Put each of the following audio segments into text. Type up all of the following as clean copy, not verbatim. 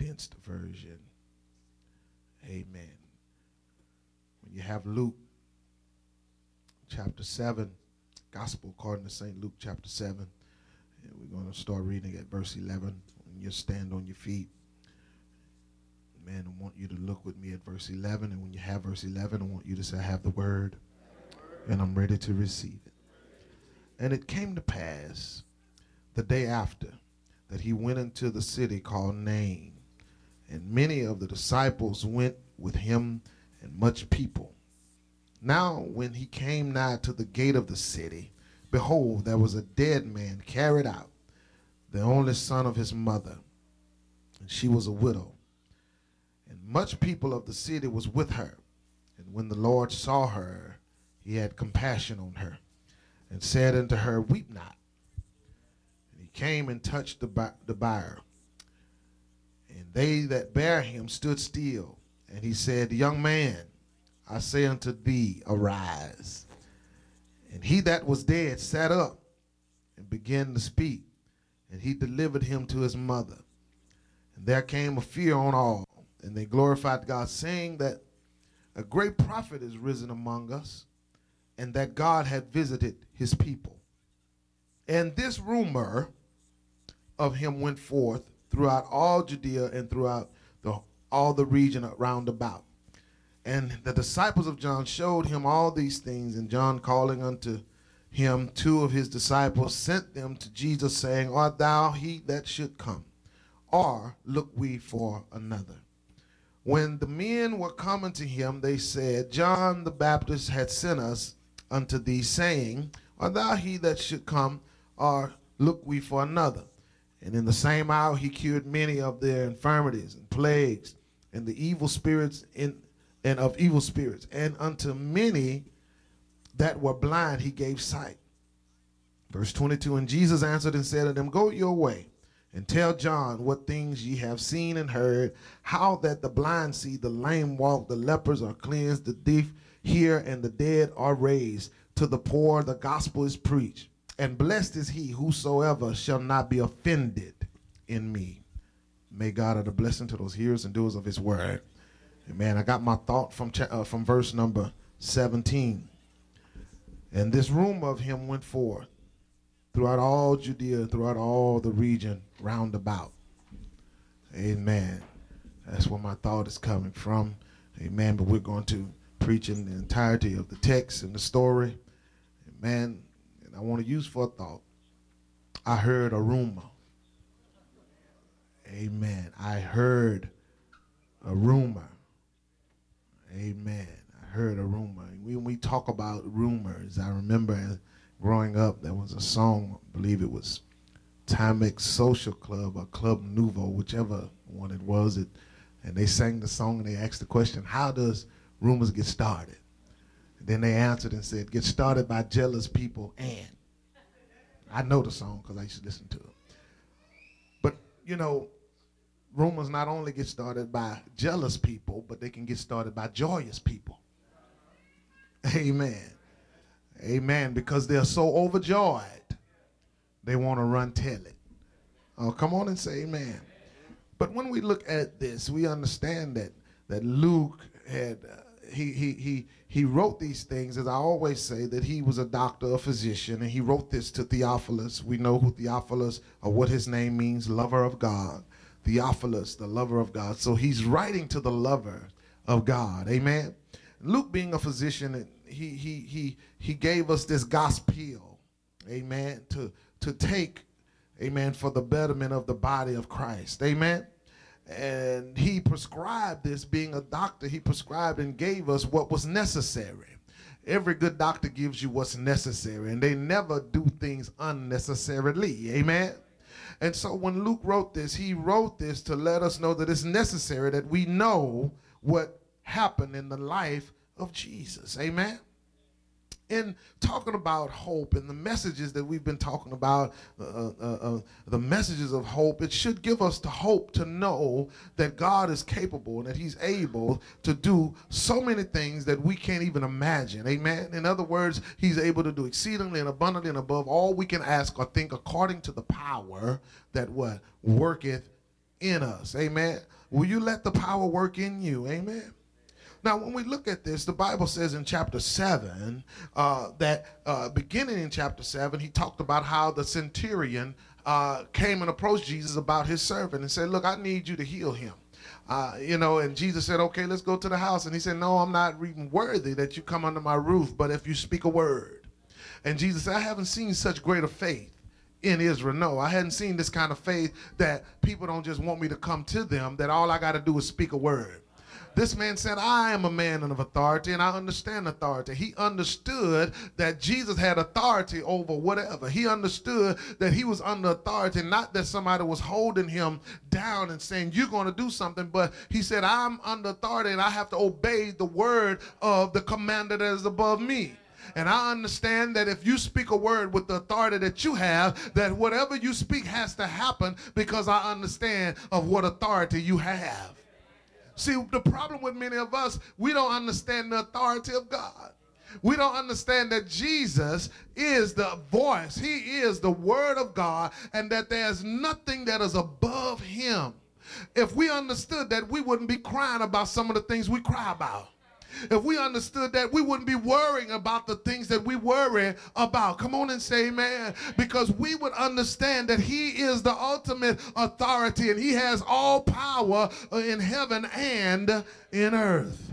condensed version. Amen. When you have Luke chapter 7, Gospel according to St. Luke chapter 7, and we're going to start reading at verse 11. When you stand on your feet, man, I want you to look with me at verse 11, and when you have verse 11, I want you to say, I have the word, and I'm ready to receive it. And it came to pass the day after that he went into the city called Nain, and many of the disciples went with him, and much people. Now when he came nigh to the gate of the city, behold, there was a dead man carried out, the only son of his mother, and she was a widow. And much people of the city was with her. And when the Lord saw her, he had compassion on her, and said unto her, Weep not. And he came and touched the bier. And they that bare him stood still. And he said, Young man, I say unto thee, arise. And he that was dead sat up and began to speak. And he delivered him to his mother. And there came a fear on all. And they glorified God, saying that a great prophet is risen among us, and that God had visited his people. And this rumor of him went forth throughout all Judea and throughout all the region round about. And the disciples of John showed him all these things, and John, calling unto him 2 of his disciples, sent them to Jesus, saying, Art thou he that should come, or look we for another? When the men were coming to him, they said, John the Baptist had sent us unto thee, saying, Art thou he that should come, or look we for another? And in the same hour he cured many of their infirmities and plagues, and the evil spirits and of evil spirits. And unto many that were blind he gave sight. Verse 22, and Jesus answered and said unto them, Go your way, and tell John what things ye have seen and heard, how that the blind see, the lame walk, the lepers are cleansed, the deaf hear, and the dead are raised. To the poor the gospel is preached. And blessed is he whosoever shall not be offended in me. May God add a blessing to those hearers and doers of his word. Amen. I got my thought from verse number 17. And this rumor of him went forth throughout all Judea, throughout all the region round about. Amen. That's where my thought is coming from. Amen. But we're going to preach in the entirety of the text and the story. Amen. And I want to use for a thought. I heard a rumor. Amen. I heard a rumor. Amen. I heard a rumor. When we talk about rumors, I remember growing up, there was a song, I believe it was Timex Social Club or Club Nouveau, whichever one it was. And they sang the song and they asked the question, how does rumors get started? And then they answered and said, get started by jealous people and. I know the song because I used to listen to it. But, you know, rumors not only get started by jealous people, but they can get started by joyous people. Amen. Amen. Because they're so overjoyed, they want to run tell it. Oh, come on and say amen. But when we look at this, we understand that Luke had, he wrote these things, as I always say, that he was a doctor, a physician, and he wrote this to Theophilus. We know who Theophilus, or what his name means, lover of God. Theophilus, the lover of God. So he's writing to the lover of God. Amen. Luke, being a physician, he gave us this gospel, amen, to take, amen, for the betterment of the body of Christ. Amen. And he prescribed this, being a doctor, he prescribed and gave us what was necessary. Every good doctor gives you what's necessary, and they never do things unnecessarily. Amen. And so when Luke wrote this, he wrote this to let us know that it's necessary that we know what happened in the life of Jesus. Amen. In talking about hope and the messages that we've been talking about, the messages of hope, it should give us the hope to know that God is capable and that he's able to do so many things that we can't even imagine. Amen. In other words, he's able to do exceedingly and abundantly and above all we can ask or think, according to the power that what worketh in us. Amen. Will you let the power work in you? Amen. Now, when we look at this, the Bible says in chapter 7 beginning in chapter 7, he talked about how the centurion came and approached Jesus about his servant and said, look, I need you to heal him. And Jesus said, okay, let's go to the house. And he said, no, I'm not even worthy that you come under my roof, but if you speak a word. And Jesus said, I haven't seen such greater faith in Israel. No, I hadn't seen this kind of faith that people don't just want me to come to them, that all I got to do is speak a word. This man said, I am a man of authority, and I understand authority. He understood that Jesus had authority over whatever. He understood that he was under authority, not that somebody was holding him down and saying, you're going to do something, but he said, I'm under authority, and I have to obey the word of the commander that is above me. And I understand that if you speak a word with the authority that you have, that whatever you speak has to happen because I understand of what authority you have. See, the problem with many of us, we don't understand the authority of God. We don't understand that Jesus is the voice. He is the word of God, and that there's nothing that is above him. If we understood that, we wouldn't be crying about some of the things we cry about. If we understood that, we wouldn't be worrying about the things that we worry about. Come on and say amen. Because we would understand that he is the ultimate authority and he has all power in heaven and in earth.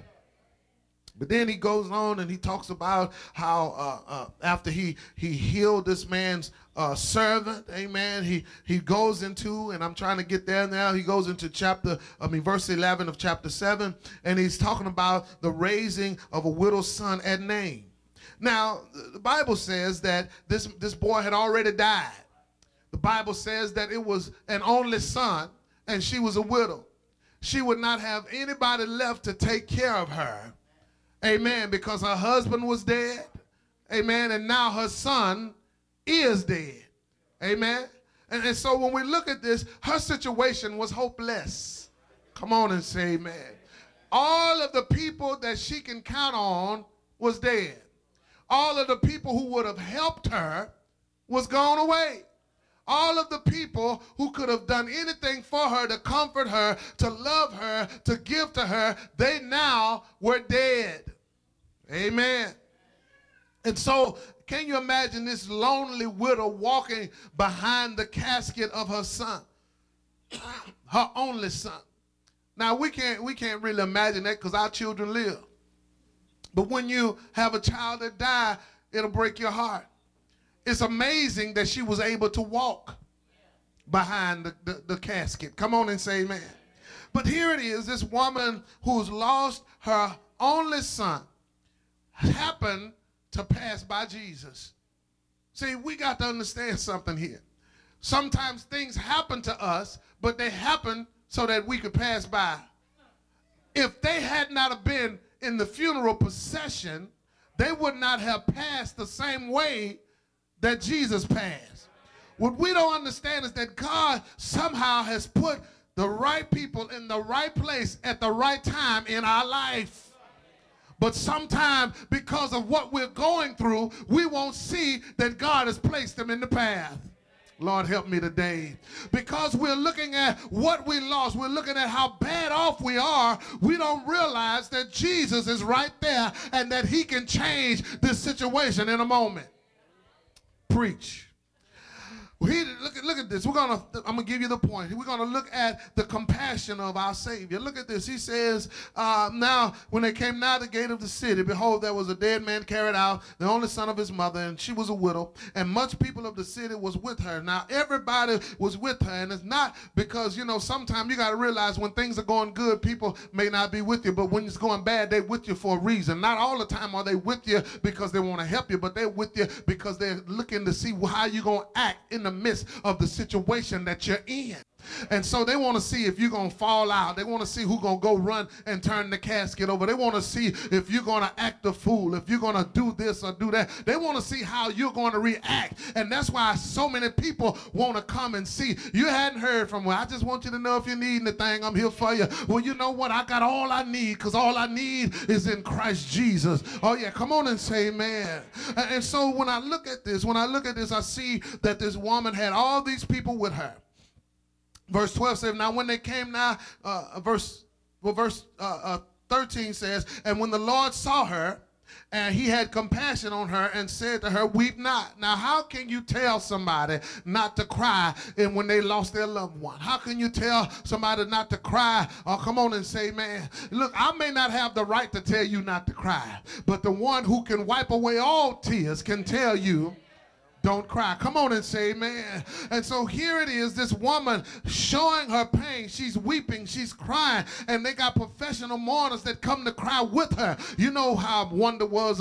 But then he goes on and he talks about how after he healed this man's servant, amen, he goes into, and I'm trying to get there now, he goes into verse 11 of chapter 7, and he's talking about the raising of a widow's son at Nain. Now, the Bible says that this boy had already died. The Bible says that it was an only son, and she was a widow. She would not have anybody left to take care of her. Amen, because her husband was dead, amen, and now her son is dead, amen. And so when we look at this, her situation was hopeless. Come on and say amen. All of the people that she can count on was dead. All of the people who would have helped her was gone away. All of the people who could have done anything for her, to comfort her, to love her, to give to her, they now were dead. Amen. And so, can you imagine this lonely widow walking behind the casket of her son, her only son? Now, we can't really imagine that because our children live. But when you have a child that died, it'll break your heart. It's amazing that she was able to walk behind the casket. Come on and say amen. But here it is, this woman who's lost her only son happened to pass by Jesus. See, we got to understand something here. Sometimes things happen to us, but they happen so that we could pass by. If they had not have been in the funeral procession, they would not have passed the same way that Jesus passed. What we don't understand is that God somehow has put the right people in the right place at the right time in our life. But sometimes, because of what we're going through, we won't see that God has placed them in the path. Lord, help me today. Because we're looking at what we lost, we're looking at how bad off we are, we don't realize that Jesus is right there and that he can change this situation in a moment. Preach. Look at this. I'm gonna give you the point. We're gonna look at the compassion of our Savior. Look at this. He says, now when they came nigh the gate of the city, behold, there was a dead man carried out, the only son of his mother, and she was a widow, and much people of the city was with her. Now everybody was with her, and it's not because, sometimes you gotta realize when things are going good, people may not be with you, but when it's going bad, they're with you for a reason. Not all the time are they with you because they want to help you, but they're with you because they're looking to see how you're gonna act in the midst of the situation that you're in. And so they want to see if you're going to fall out. They want to see who's going to go run and turn the casket over. They want to see if you're going to act a fool, if you're going to do this or do that. They want to see how you're going to react. And that's why so many people want to come and see. You hadn't heard from me. I just want you to know if you need anything, I'm here for you. Well, you know what? I got all I need because all I need is in Christ Jesus. Oh, yeah. Come on and say amen. And so when I look at this, I see that this woman had all these people with her. Verse 12 says, now when they came now, verse 13 says, and when the Lord saw her, and he had compassion on her and said to her, weep not. Now, how can you tell somebody not to cry and when they lost their loved one? How can you tell somebody not to cry? Or come on and say, man, look, I may not have the right to tell you not to cry, but the one who can wipe away all tears can tell you, don't cry. Come on and say amen. And so here it is, this woman showing her pain. She's weeping, she's crying, and they got professional mourners that come to cry with her. You know how Wanda was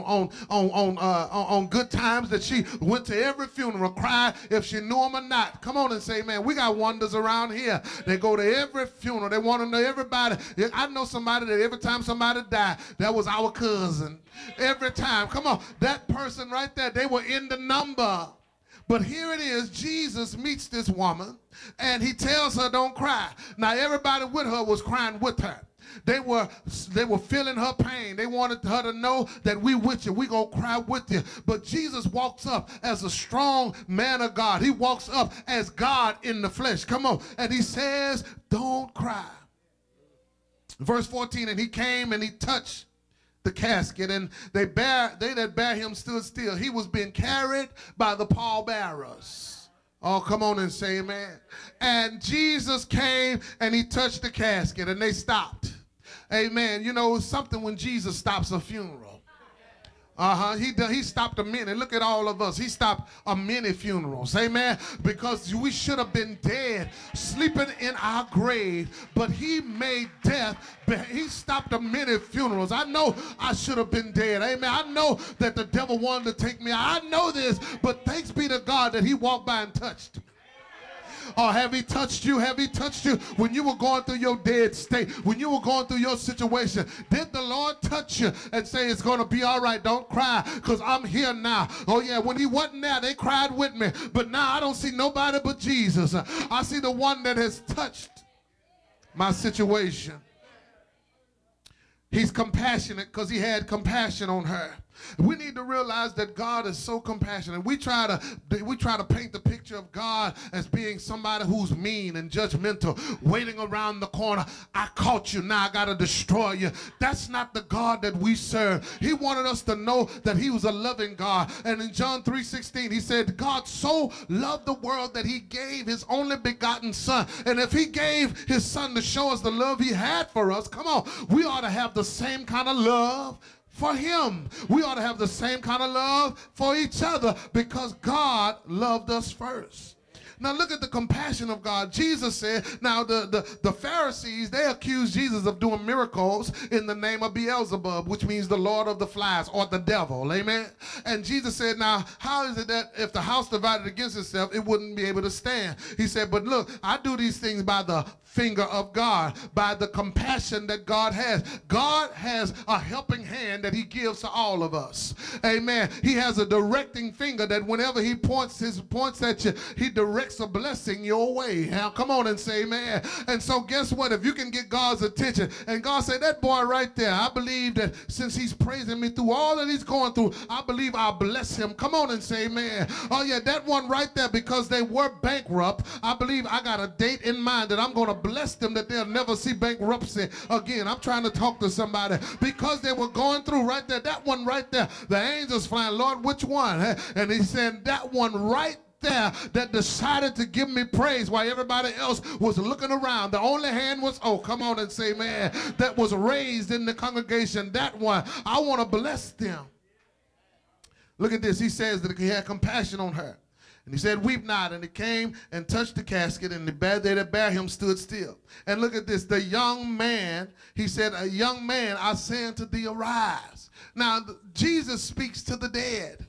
on Good Times, that she went to every funeral, cried if she knew him or not. Come on and say amen. We got wonders around here. They go to every funeral. They want to know everybody. I know somebody that every time somebody died, that was our cousin. Every time. Come on. That person right there, they were in the number. But here it is, Jesus meets this woman, and he tells her, don't cry. Now, everybody with her was crying with her. They were feeling her pain. They wanted her to know that we with you. We gonna cry with you. But Jesus walks up as a strong man of God. He walks up as God in the flesh. Come on. And he says, don't cry. Verse 14, and he came and he touched the casket, and they that bear him stood still. He was being carried by the pallbearers. Oh, come on and say amen. And Jesus came and he touched the casket, and they stopped. Amen. You know, it's something when Jesus stops a funeral. He stopped a minute. Look at all of us. He stopped a many funerals. Amen. Because we should have been dead, sleeping in our grave. But he made death. He stopped a many funerals. I know I should have been dead. Amen. I know that the devil wanted to take me. I know this. But thanks be to God that he walked by and touched me. Or have he touched you? Have he touched you when you were going through your dead state? When you were going through your situation? Did the Lord touch you and say it's going to be all right? Don't cry because I'm here now. Oh yeah, when he wasn't there, they cried with me. But now I don't see nobody but Jesus. I see the one that has touched my situation. He's compassionate because he had compassion on her. We need to realize that God is so compassionate. We try to paint the picture of God as being somebody who's mean and judgmental, waiting around the corner. I caught you, now I got to destroy you. That's not the God that we serve. He wanted us to know that he was a loving God. And in John 3:16, he said, God so loved the world that he gave his only begotten son. And if he gave his son to show us the love he had for us, come on, we ought to have the same kind of love for him. We ought to have the same kind of love for each other because God loved us first. Now look at the compassion of God. Jesus said, now the Pharisees, they accused Jesus of doing miracles in the name of Beelzebub, which means the Lord of the Flies or the devil. Amen. And Jesus said, now how is it that if the house divided against itself, it wouldn't be able to stand? He said, but look, I do these things by the finger of God, by the compassion that God has. God has a helping hand that he gives to all of us. Amen. He has a directing finger that whenever he points at you, he directs a blessing your way. Now come on and say amen. And so guess what? If you can get God's attention, and God said, that boy right there, I believe that since he's praising me through all that he's going through, I believe I'll bless him. Come on and say amen. Oh yeah, that one right there, because they were bankrupt, I believe I got a date in mind that I'm going to bless them that they'll never see bankruptcy again. I'm trying to talk to somebody because they were going through right there. That one right there, the angels flying, Lord, which one? And he said, that one right there that decided to give me praise while everybody else was looking around. The only hand was, oh, come on and say, man, that was raised in the congregation. That one, I want to bless them. Look at this. He says that he had compassion on her. And he said, weep not. And he came and touched the casket, and they that bare him stood still. And look at this. The young man, he said, a young man, I say unto thee, arise. Now, Jesus speaks to the dead.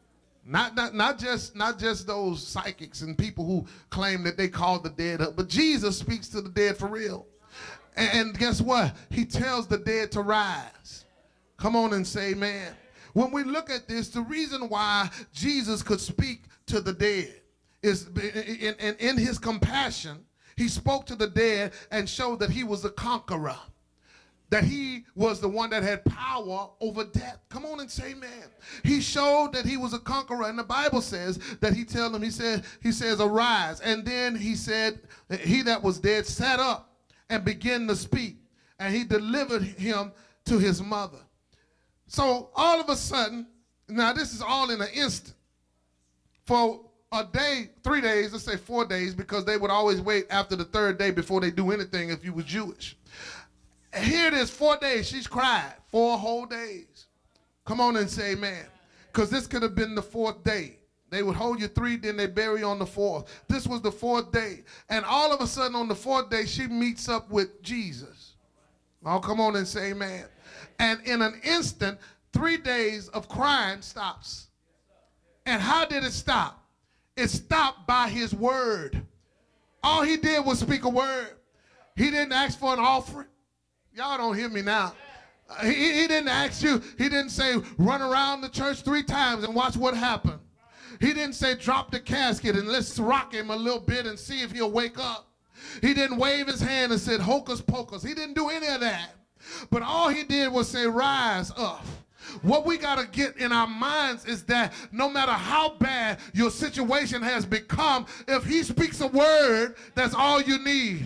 Not just those psychics and people who claim that they call the dead up, but Jesus speaks to the dead for real. And guess what? He tells the dead to rise. Come on and say amen. When we look at this, the reason why Jesus could speak to the dead is in his compassion, he spoke to the dead and showed that he was a conqueror. that he was the one that had power over death. Come on and say amen. He showed that he was a conqueror. And the Bible says that he told him, he says, arise. And then he said, he that was dead sat up and began to speak. And he delivered him to his mother. So all of a sudden, now this is all in an instant. For a day, 3 days, let's say 4 days, because they would always wait after the third day before they do anything if you were Jewish. Here it is, 4 days. She's cried 4 whole days. Come on and say amen. Because this could have been the 4th day. They would hold you 3, then they bury you on the 4th. This was the 4th day. And all of a sudden on the 4th day, she meets up with Jesus. Oh, come on and say amen. And in an instant, 3 days of crying stops. And how did it stop? It stopped by his word. All he did was speak a word. He didn't ask for an offering. Y'all don't hear me now. He didn't ask you. He didn't say run around the church 3 times and watch what happened. He didn't say drop the casket and let's rock him a little bit and see if he'll wake up. He didn't wave his hand and said hocus pocus. He didn't do any of that. But all he did was say rise up. What we got to get in our minds is that no matter how bad your situation has become, if he speaks a word, that's all you need.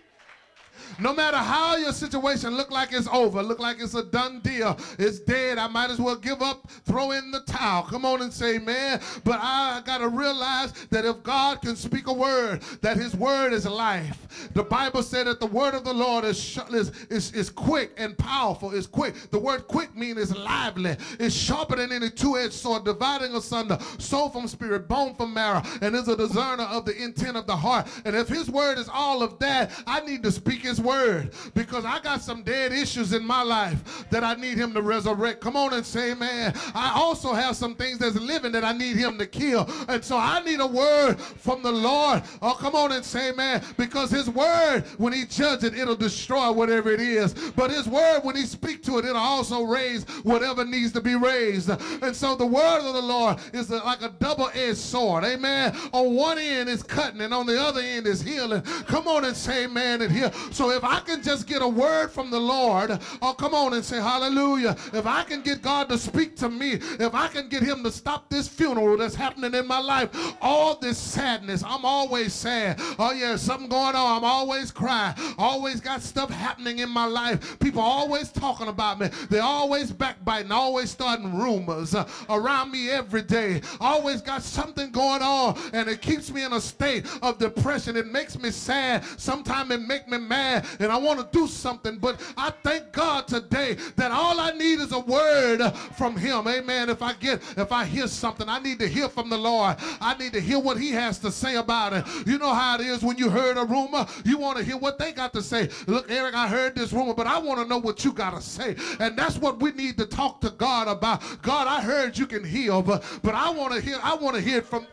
No matter how your situation look like it's over, look like it's a done deal, it's dead, I might as well give up, throw in the towel. Come on and say, man, but I got to realize that if God can speak a word, that his word is life. The Bible said that the word of the Lord is quick and powerful. It's quick. The word quick means it's lively. It's sharper than any two-edged sword, dividing asunder soul from spirit, bone from marrow, and is a discerner of the intent of the heart. And if his word is all of that, I need to speak his word, because I got some dead issues in my life that I need him to resurrect. Come on and say, man, I also have some things that's living that I need him to kill. And so I need a word from the Lord. Oh, come on and say, man, because his word, when he judges it, it'll destroy whatever it is. But his word, when he speaks to it, it'll also raise whatever needs to be raised. And so the word of the Lord is like a double-edged sword. Amen. On one end is cutting and on the other end is healing. Come on and say, man, and heal. So if I can just get a word from the Lord, oh, come on and say hallelujah. If I can get God to speak to me, if I can get him to stop this funeral that's happening in my life, all this sadness, I'm always sad. Oh yeah, something going on. I'm always crying. Always got stuff happening in my life. People always talking about me. They're always backbiting, always starting rumors around me every day. Always got something going on, and it keeps me in a state of depression. It makes me sad. Sometimes it makes me mad, and I want to do something, but I thank God today that all I need is a word from him. Amen. If I hear something, I need to hear from the Lord. I need to hear what he has to say about it. You know how it is when you heard a rumor, you want to hear what they got to say. Look, Eric, I heard this rumor, but I want to know what you got to say. And that's what we need to talk to God about. God, I heard you can heal, but I want to hear it from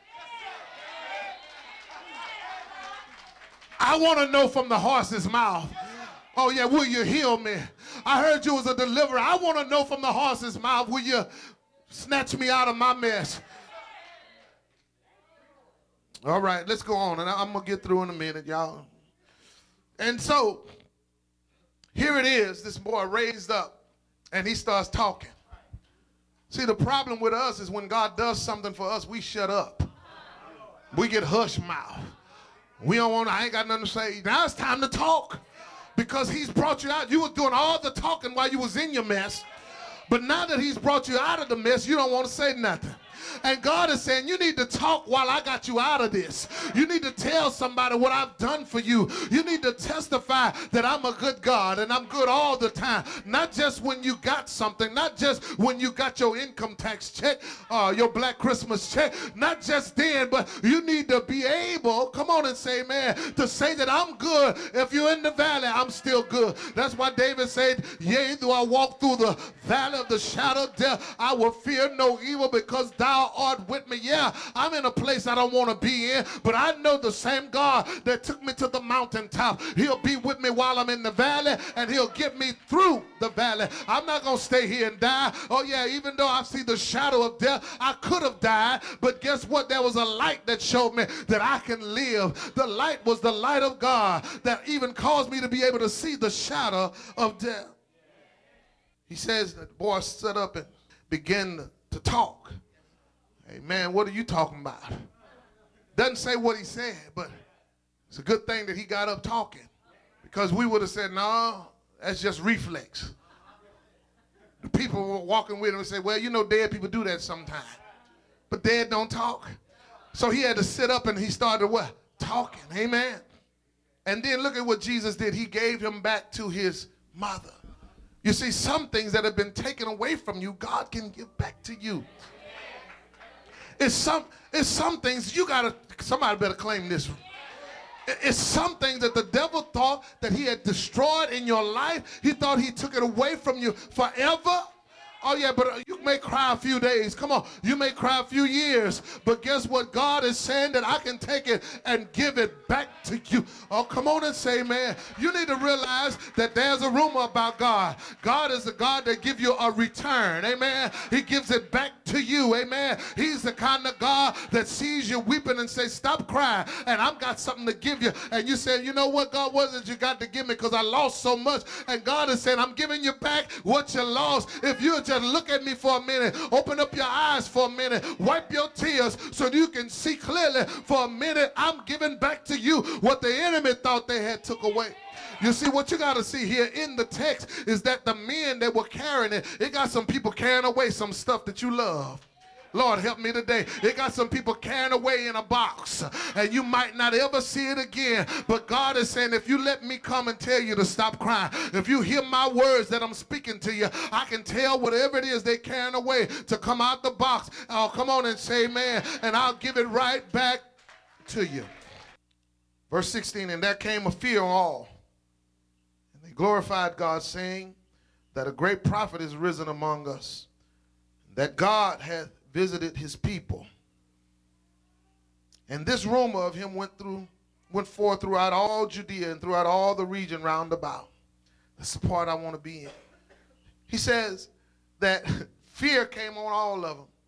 I want to know from the horse's mouth. Oh, yeah, will you heal me? I heard you was a deliverer. I want to know from the horse's mouth, will you snatch me out of my mess? All right, let's go on, and I'm going to get through in a minute, y'all. And so, here it is, this boy raised up, and he starts talking. See, the problem with us is when God does something for us, we shut up. We get hush mouth. We don't want to, I ain't got nothing to say. Now it's time to talk, because he's brought you out. You were doing all the talking while you was in your mess. But now that he's brought you out of the mess, you don't want to say nothing. And God is saying, you need to talk while I got you out of this. You need to tell somebody what I've done for you. You need to testify that I'm a good God and I'm good all the time. Not just when you got something, not just when you got your income tax check, your Black Christmas check, not just then, but you need to be able, come on and say, man, to say that I'm good. If you're in the valley, I'm still good. That's why David said, yea, though I walk through the valley of the shadow of death, I will fear no evil, because thou thou art with me. Yeah, I'm in a place I don't want to be in, but I know the same God that took me to the mountaintop, he'll be with me while I'm in the valley, and he'll get me through the valley. I'm not going to stay here and die. Oh yeah, even though I see the shadow of death, I could have died, but guess what? There was a light that showed me that I can live. The light was the light of God that even caused me to be able to see the shadow of death. He says that the boy stood up and began to talk. Hey man, what are you talking about? Doesn't say what he said, but it's a good thing that he got up talking, because we would have said, no, that's just reflex. The people were walking with him and said, well, you know, dead people do that sometimes, but dead don't talk. So he had to sit up and he started what? Talking, amen. And then look at what Jesus did. He gave him back to his mother. You see, some things that have been taken away from you, God can give back to you. It's some things you gotta, somebody better claim this. It's some things that the devil thought that he had destroyed in your life. He thought he took it away from you forever. Oh yeah, but you may cry a few days. Come on, you may cry a few years. But guess what? God is saying that I can take it and give it back to you. Oh, come on and say, man, you need to realize that there's a rumor about God. God is the God that gives you a return. Amen. He gives it back to you. Amen. He's the kind of God that sees you weeping and says, stop crying, and I've got something to give you. And you say, you know what, God, what is it you got to give me, because I lost so much? And God is saying, I'm giving you back what you lost. If you just look at me for a minute, open up your eyes for a minute, wipe your tears so you can see clearly for a minute, I'm giving back to you what the enemy thought they had took away. You see, what you got to see here in the text is that the men that were carrying it got some people carrying away some stuff that you love. Lord, help me today. They got some people carrying away in a box, and you might not ever see it again. But God is saying, if you let me come and tell you to stop crying, if you hear my words that I'm speaking to you, I can tell whatever it is they're carrying away to come out the box. Oh, come on and say amen, and I'll give it right back to you. Verse 16, and there came a fear on all, and they glorified God, saying that a great prophet is risen among us, that God hath visited his people. And this rumor of him went forth throughout all Judea and throughout all the region round about. That's the part I want to be in. He says that fear came on all of them,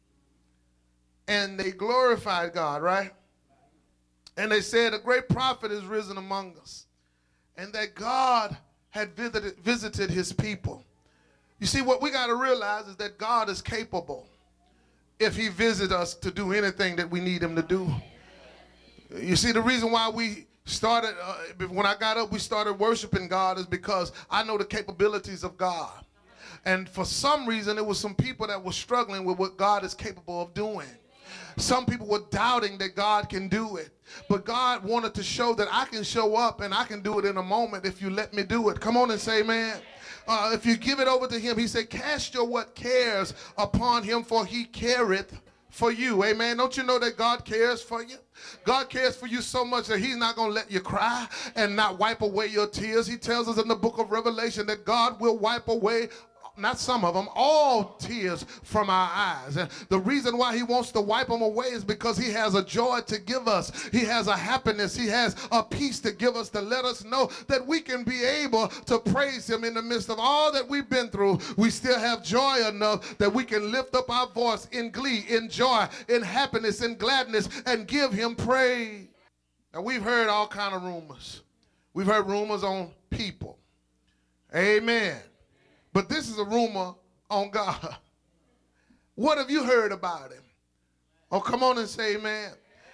and they glorified God, right? And they said, a great prophet is risen among us, and that God had visited his people. You see, what we got to realize is that God is capable, if he visits us, to do anything that we need him to do. You see, the reason why we started, when I got up, we started worshiping God is because I know the capabilities of God. And for some reason, it was some people that were struggling with what God is capable of doing. Some people were doubting that God can do it. But God wanted to show that I can show up and I can do it in a moment if you let me do it. Come on and say amen. If you give it over to him, he said, cast your what cares upon him, for he careth for you. Amen. Don't you know that God cares for you? God cares for you so much that he's not going to let you cry and not wipe away your tears. He tells us in the book of Revelation that God will wipe away, not some of them, all tears from our eyes. And the reason why he wants to wipe them away is because he has a joy to give us. He has a happiness. He has a peace to give us, to let us know that we can be able to praise him in the midst of all that we've been through. We still have joy enough that we can lift up our voice in glee, in joy, in happiness, in gladness, and give him praise. Now, we've heard all kind of rumors. We've heard rumors on people. Amen. But this is a rumor on God. What have you heard about him? Oh, come on and say amen.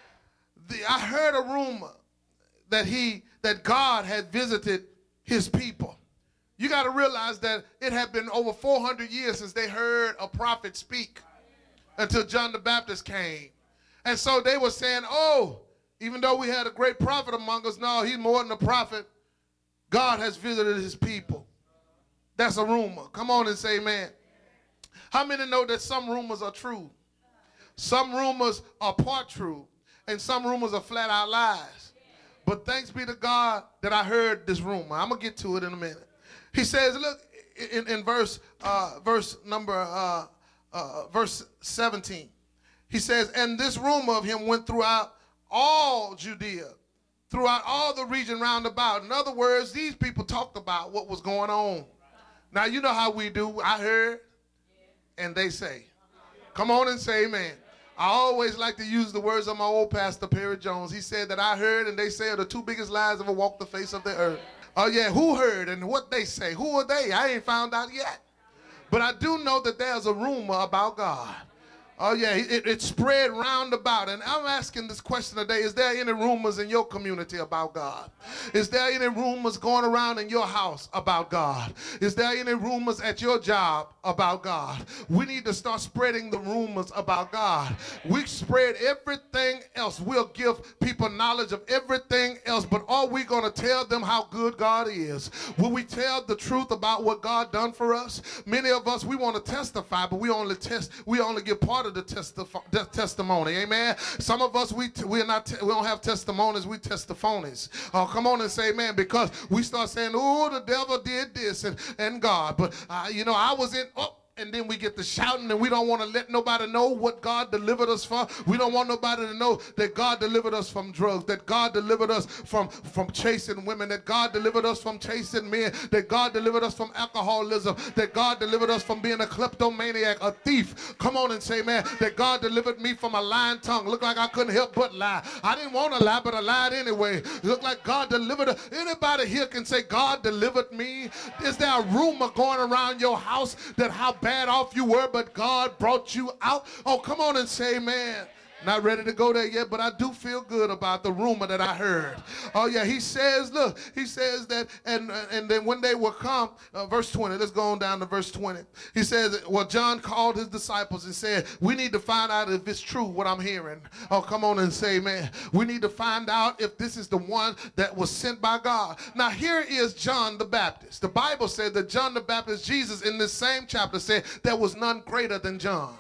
I heard a rumor that God had visited his people. You got to realize that it had been over 400 years since they heard a prophet speak until John the Baptist came. And so they were saying, oh, even though we had a great prophet among us, no, he's more than a prophet. God has visited his people. That's a rumor. Come on and say amen. How many know that some rumors are true? Some rumors are part true, and some rumors are flat out lies. But thanks be to God that I heard this rumor. I'm going to get to it in a minute. He says, look, in verse 17, He says, and this rumor of him went throughout all Judea, throughout all the region round about. In other words, these people talked about what was going on. Now, you know how we do. I heard, and they say. Come on and say amen. I always like to use the words of my old pastor, Perry Jones. He said that I heard and they say are the two biggest lies ever walked the face of the earth. Oh, yeah, who heard and what they say? Who are they? I ain't found out yet. But I do know that there's a rumor about God. Oh, yeah, it spread round about. And I'm asking this question today, is there any rumors in your community about God? Is there any rumors going around in your house about God? Is there any rumors at your job about God? We need to start spreading the rumors about God. We spread everything else. We'll give people knowledge of everything else, but are we going to tell them how good God is? Will we tell the truth about what God done for us? Many of us, we want to testify, but we only give part of the testimony. Amen. Some of us we don't have testimonies, we testifonies. Oh, come on and say amen, because we start saying, oh, the devil did this and God, but I was in and then we get to shouting, and we don't want to let nobody know what God delivered us from. We don't want nobody to know that God delivered us from drugs, that God delivered us from chasing women, that God delivered us from chasing men, that God delivered us from alcoholism, that God delivered us from being a kleptomaniac, a thief. Come on and say, man, that God delivered me from a lying tongue. Looked like I couldn't help but lie. I didn't want to lie, but I lied anyway. Looked like God delivered us. Anybody here can say, God delivered me? Is there a rumor going around your house that how bad off you were, but God brought you out? Oh, come on and say amen. Not ready to go there yet, but I do feel good about the rumor that I heard. Oh, yeah, he says, look, he says that, and then when they will come, verse 20, let's go on down to verse 20. He says, well, John called his disciples and said, we need to find out if it's true what I'm hearing. Oh, come on and say amen. We need to find out if this is the one that was sent by God. Now, here is John the Baptist. The Bible said that John the Baptist, Jesus in this same chapter said there was none greater than John.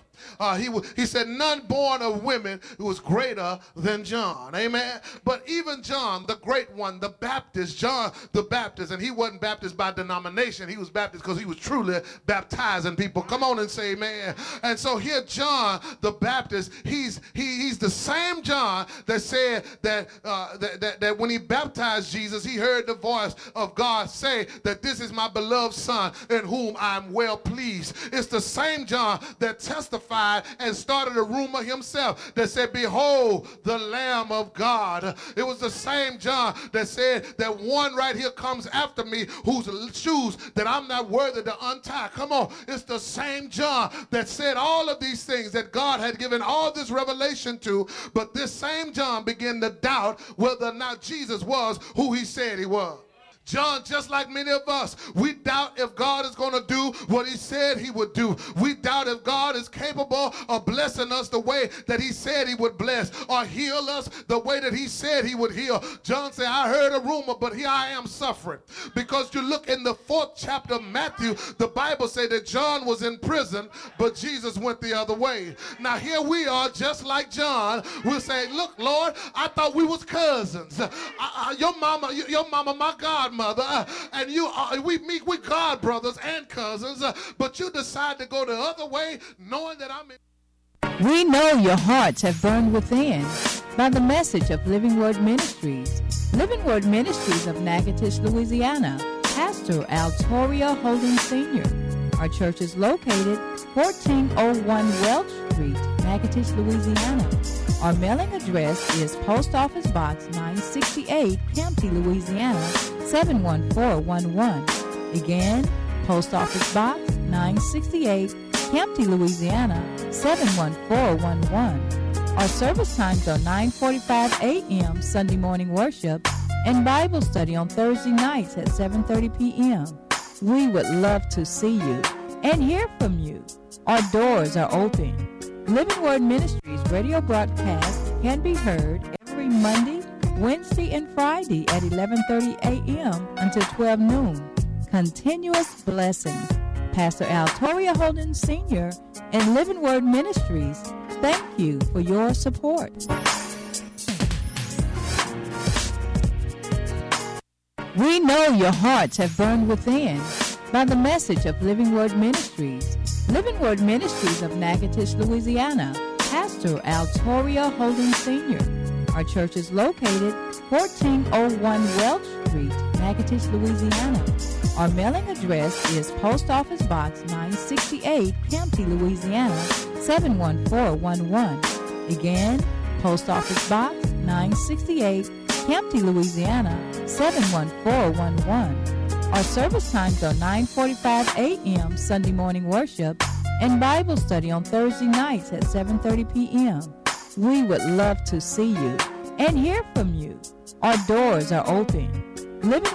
He said none born of women was greater than John. Amen. But even John, the great one, the Baptist, John the Baptist, and he wasn't Baptist by denomination. He was Baptist because he was truly baptizing people. Come on and say amen. And so here John the Baptist, he's the same John that said that when he baptized Jesus, he heard the voice of God say that this is my beloved son in whom I'm well pleased. It's the same John that testified and started a rumor himself that said, behold, the Lamb of God. It was the same John that said that one right here comes after me whose shoes that I'm not worthy to untie. Come on. It's the same John that said all of these things that God had given all this revelation to, but this same John began to doubt whether or not Jesus was who he said he was. John, just like many of us, we doubt if God is going to do what he said he would do. We doubt if God is capable of blessing us the way that he said he would bless, or heal us the way that he said he would heal. John said, I heard a rumor, but here I am suffering. Because you look in the 4th chapter of Matthew, the Bible said that John was in prison, but Jesus went the other way. Now here we are, just like John. We'll say, look, Lord, I thought we was cousins. Your mama, my God, mother, and we God brothers and cousins, but you decide to go the other way knowing that I'm in. We know your hearts have burned within by the message of Living Word Ministries. Living Word Ministries of Natchitoches, Louisiana. Pastor Altoria Holden Sr. Our church is located 1401 Welch Street, Natchitoches, Louisiana. Our mailing address is Post Office Box 968, Kempty, Louisiana 71411. Again, Post Office Box 968, Kempty, Louisiana 71411. Our service times are 9:45 a.m. Sunday morning worship and Bible study on Thursday nights at 7:30 p.m. We would love to see you and hear from you. Our doors are open. Living Word Ministries radio broadcast can be heard every Monday, Wednesday, and Friday at 11:30 a.m. until 12 noon. Continuous blessings. Pastor Altoria Holden Sr. and Living Word Ministries, thank you for your support. We know your hearts have burned within by the message of Living Word Ministries. Living Word Ministries of Natchitoches, Louisiana. Pastor Altoria Holden Sr. Our church is located 1401 Welch Street, Natchitoches, Louisiana. Our mailing address is Post Office Box 968, Campty, Louisiana 71411. Again, Post Office Box 968, Campty, Louisiana 71411. Our service times are 9:45 a.m. Sunday morning worship and Bible study on Thursday nights at 7:30 p.m. We would love to see you and hear from you. Our doors are open. Living